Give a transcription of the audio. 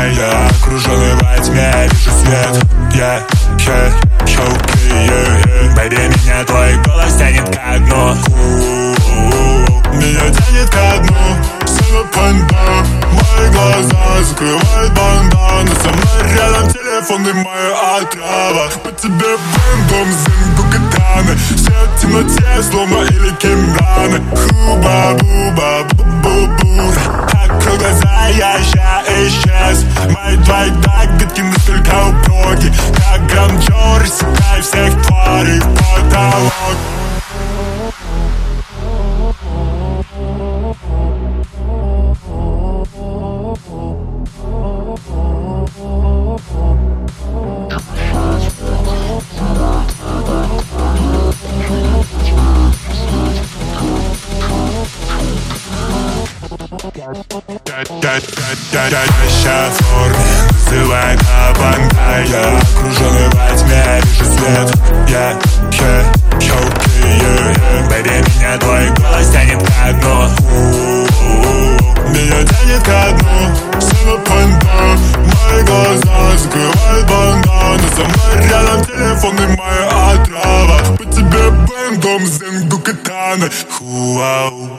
Я окруженный во тьме, вижу свет. Baby, меня твой голос тянет ко дну. Меня тянет ко дну. Мои глаза закрывают бандана. Со мной рядом телефон и моя отрава. По тебе бэндом, зингу, катаны. Все в темноте, словно или кимраны. Хуба-буба, бу-бу-бура. Открой глаза, я ща исчез. Мои твои догадки настолько упруги, как гранжор, рассекай всех тварей в потолок. Ща в форме, называй кабанка. Я окруженный во тьме, вижу свет. Baby, меня твой голос тянет ко дну. Меня тянет ко дну. Синопанда. Мои глаза закрывают бандана. Со мной рядом телефон и моя отрава. По тебе бэндом, зингу, катаны. Хуау.